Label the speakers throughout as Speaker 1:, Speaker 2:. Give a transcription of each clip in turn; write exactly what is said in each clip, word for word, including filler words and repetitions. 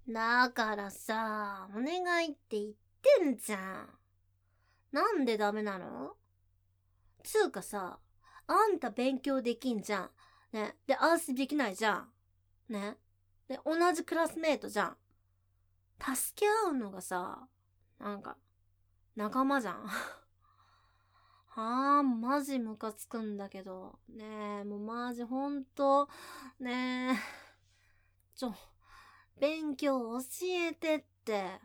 Speaker 1: だからさ、お願いって言ってんじゃん。なんでダメなの？つうかさ、あんた勉強できんじゃん。ね。で、アースできないじゃん。ね。で、同じクラスメートじゃん。助け合うのがさ、なんか、仲間じゃん。はあ、マジムカつくんだけど。ねえ、もうマジほんと、ねえ。ちょ、勉強教えてって。え？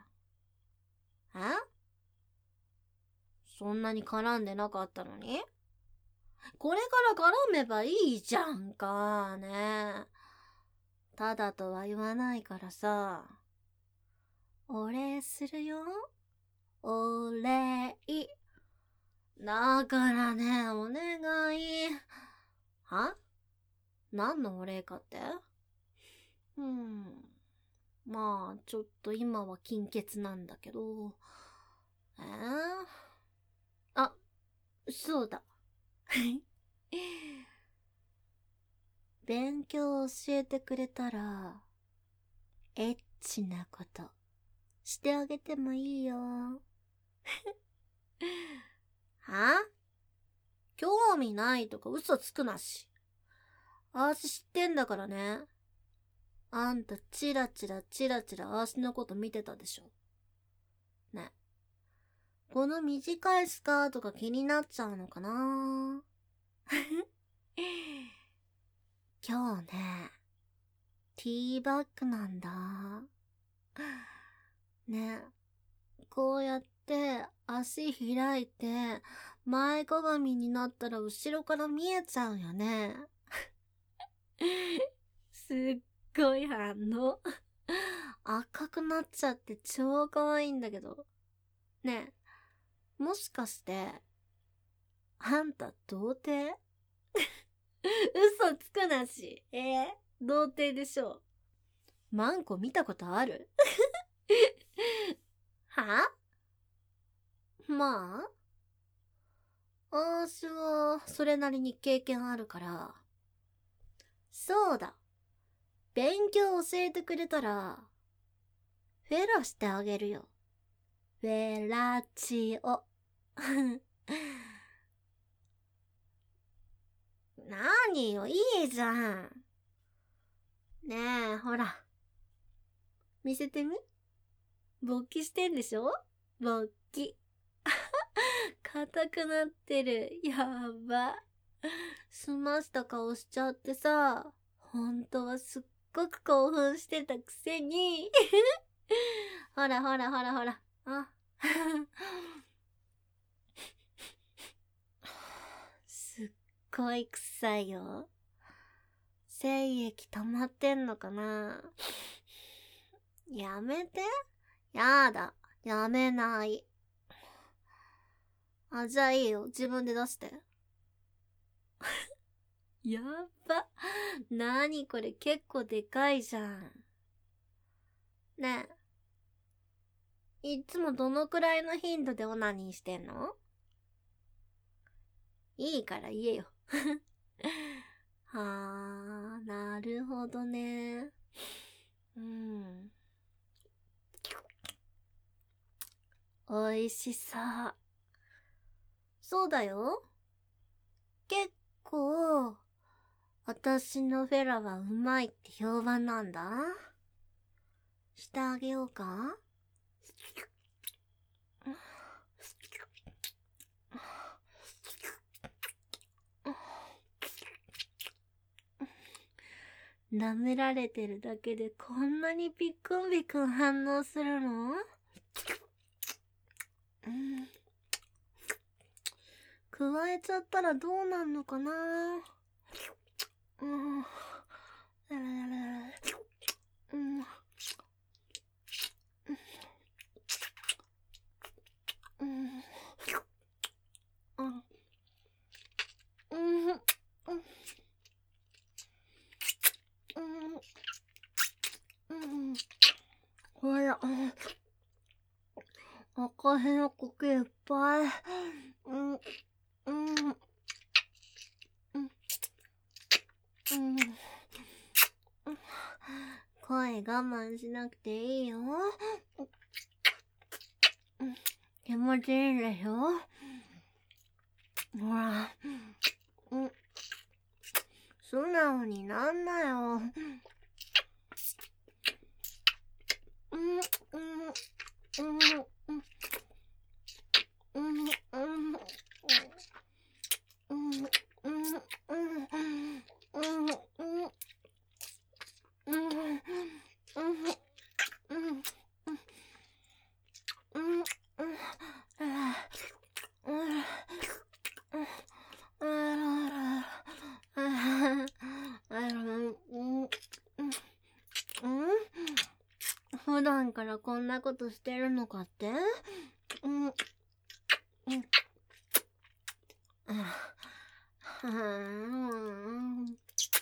Speaker 1: そんなに絡んでなかったのに？これから絡めばいいじゃんかね。ただとは言わないからさ。お礼するよ。お礼。だからね、お願い。は？何のお礼かって？うん。まあ、ちょっと今は金欠なんだけど。えー、あ、そうだ。勉強教えてくれたら、エッチなことしてあげてもいいよ。は？興味ないとか嘘つくなし。あーし知ってんだからね。あんたチラチラチラチラあーしのこと見てたでしょ。ね。この短いスカートが気になっちゃうのかな。今日ね、ティーバッグなんだ。ね。こうやって足開いて前かがみになったら後ろから見えちゃうよね。すっごい反応。赤くなっちゃって超可愛いんだけど。ねえ、もしかして、あんた童貞？嘘つくなし。えー、童貞でしょ。マンコ見たことある？は？まあ、あーしはそれなりに経験あるから。そうだ。勉強教えてくれたら、フェラしてあげるよ。フェラチオ。なによ、いいじゃん。ねえ、ほら。見せてみ？勃起してんでしょ？勃起。硬くなってる。やば。済ました顔しちゃってさ、本当はすっごく興奮してたくせに。ほらほらほらほら。あ。すっごい臭いよ。精液溜まってんのかな？やめて。やだ。やめない。あ、じゃあいいよ。自分で出して。やっば。なにこれ結構でかいじゃん。ねえ。いつもどのくらいの頻度でオナニーしてんの？いいから言えよ。はー、なるほどね。うん。おいしさ。そうだよ。結構、私のフェラはうまいって評判なんだ。してあげようか？舐められてるだけでこんなにビクンビクン反応するの？うん。加えちゃったらどうなんのかな？うん。うん。うん。うん。うん。うん。ほら、赤への茎いっぱい。うん。うん。うん。うん。声我慢しなくていいよ。気持ちいいでしょ？ほら、うん、素直になんなよ。うん、うん、うん、うん、うん、うん、うん、うん、うん、うん、普段からこんなことしてるのかって？うん、うん、うん、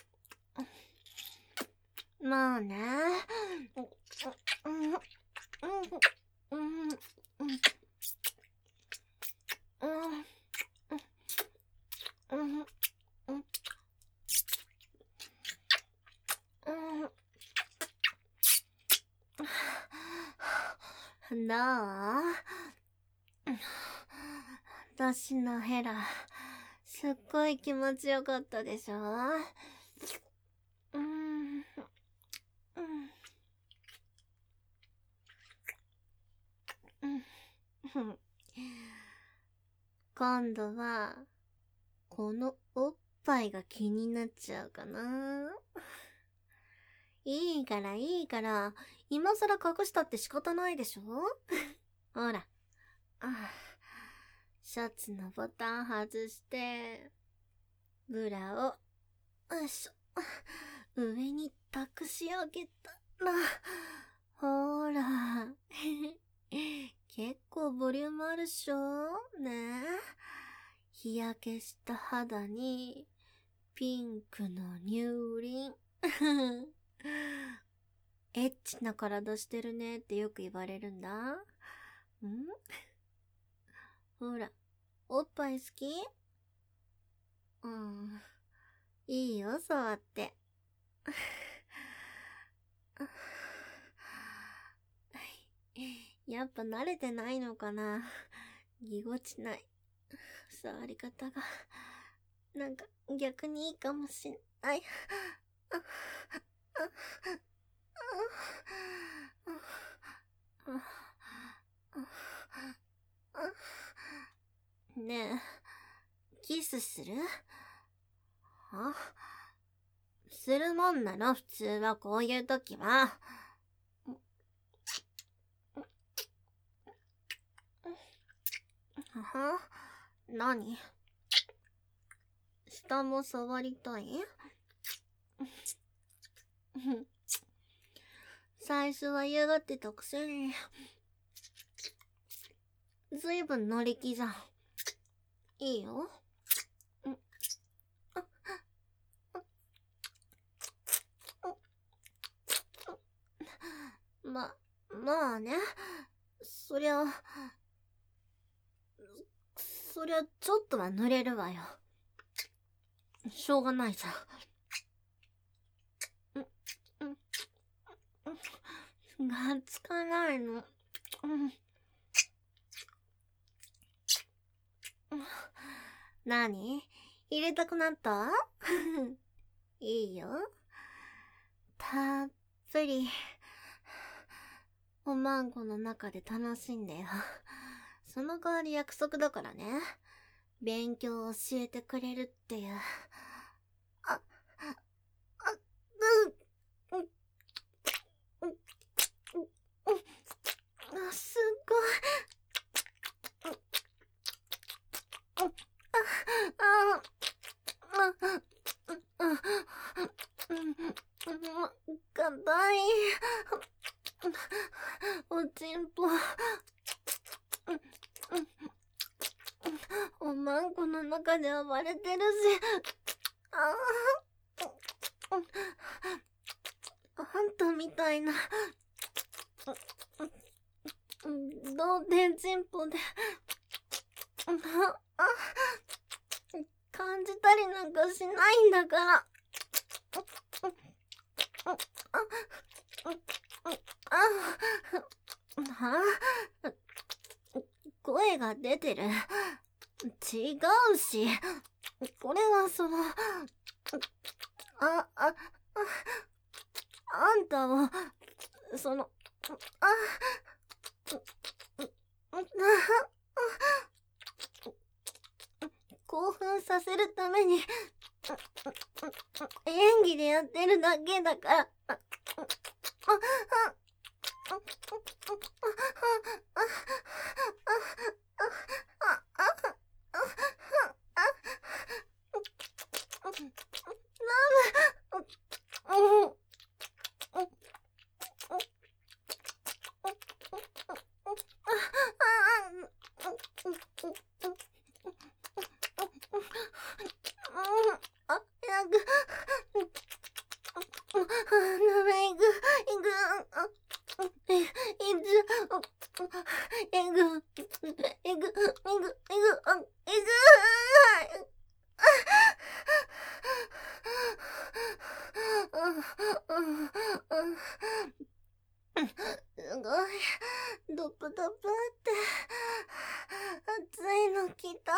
Speaker 1: まあね。うん、うん、うん、うん、うん、うん、うん、どう？私のヘラ、すっごい気持ちよかったでしょ？うん、うん、うん。今度は、このおっぱいが気になっちゃうかな。いいからいいから、今更隠したって仕方ないでしょ？ほら、あ、シャツのボタン外して、ブラを、よいしょ、上に託し上げたら、ほら、結構ボリュームあるっしょ？ねえ。日焼けした肌に、ピンクの乳輪。エッチな体してるねってよく言われるんだ。ん？ほら、おっぱい好き？うん。いいよ、触って。やっぱ慣れてないのかな。ぎこちない。触り方が、なんか逆にいいかもしんない。ねえ、キスする？あ？するもんなの、普通はこういう時は。は？何？下も触りたい？最初は嫌がってたくせに。ずいぶん乗り気じゃん。いいよ。ま、まあね。そりゃ、そりゃちょっとは濡れるわよ。しょうがないじゃん。がっつかないの。何？入れたくなった？いいよ。たっぷり、おまんこの中で楽しんでよ。その代わり約束だからね。勉強を教えてくれるっていう。あ、あ、うん、うん、うん、うん、すごい。あ、あ、あ、かたい。おちんぽ。おまんこの中で暴れてるし。ああ、あんたみたいな、童貞ちんぽで、感じたりなんかしないんだから。 はぁ、声が出てる。違うし、これはその、あ、あ、あ、あんたを、その、あ、興奮させるために演技でやってるだけだから。すごい、ドプドプって熱いのきた。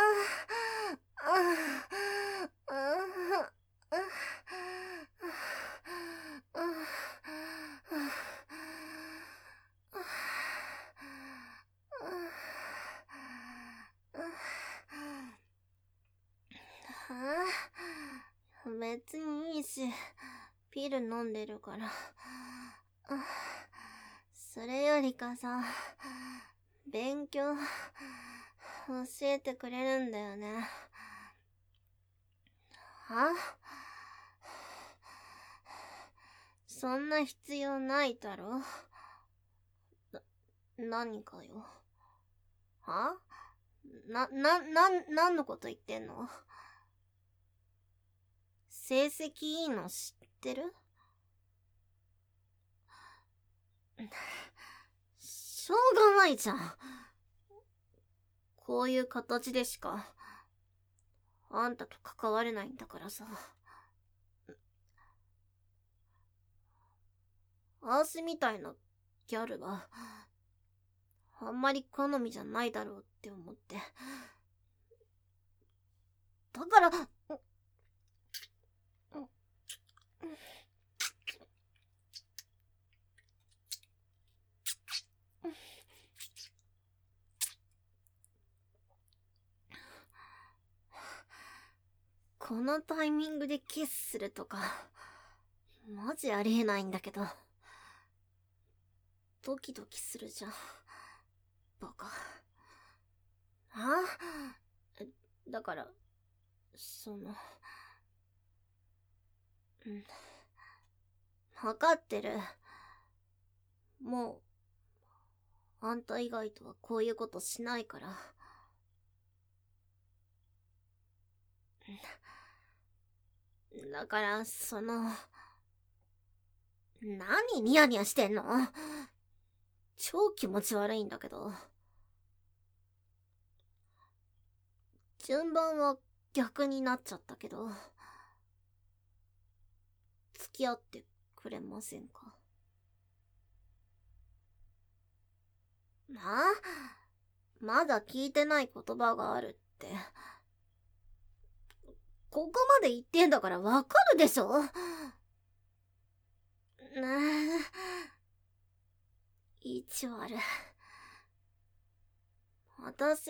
Speaker 1: 別にいいし、ピル飲んでるから。それよりかさ、勉強教えてくれるんだよね。は？そんな必要ないだろ。な、何かよ。は？な、な、な、何のこと言ってんの？成績いいの知ってる？しょうがないじゃん。こういう形でしかあんたと関われないんだからさ。アースみたいなギャルはあんまり好みじゃないだろうって思って。だから、このタイミングでキスするとか、マジありえないんだけど。ドキドキするじゃん。バカ。あ？だから、その、うん。わかってる。もう、あんた以外とはこういうことしないから。だから、その、何ニヤニヤしてんの？超気持ち悪いんだけど。順番は逆になっちゃったけど、付き合ってくれませんか？あ？まだ聞いてない言葉があるって。ここまで言ってんだからわかるでしょ？ねえ、意地悪。私、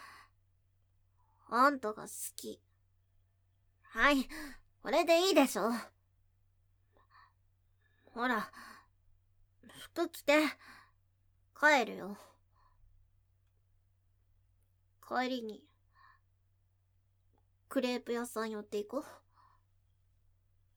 Speaker 1: あんたが好き。はい、これでいいでしょ？ほら、服着て、帰るよ。帰りに、クレープ屋さん寄っていこう。